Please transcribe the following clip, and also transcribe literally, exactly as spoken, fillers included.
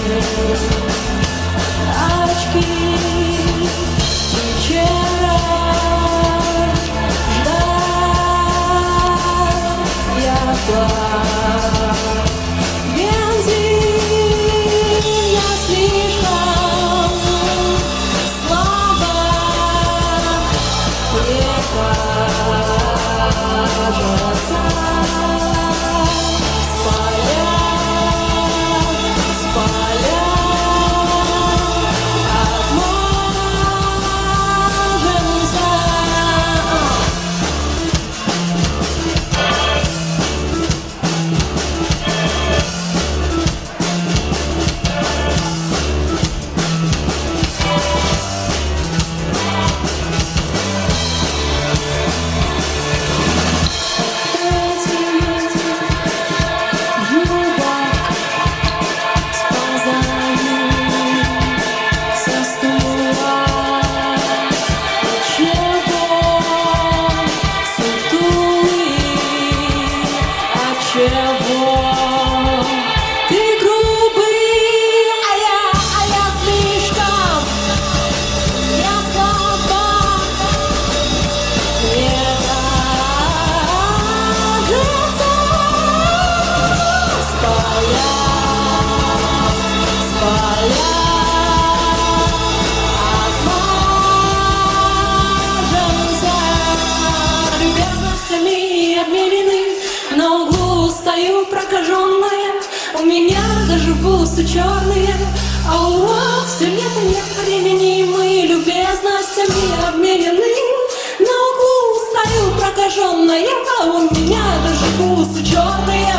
очки. Вчера ждал я класс. Бензин я слишком слабо мне кажется. Чего? Ты грубый, а я, а я слишком, я слаба, мне кажется. Спаля, спаля, отмажемся. Любезностями обмерены, на углу стою прокаженная, у меня даже бусы черные, а у вас все нет и нет времени, мы любезностями обменены. На углу стою прокаженная, а у меня даже бусы черные.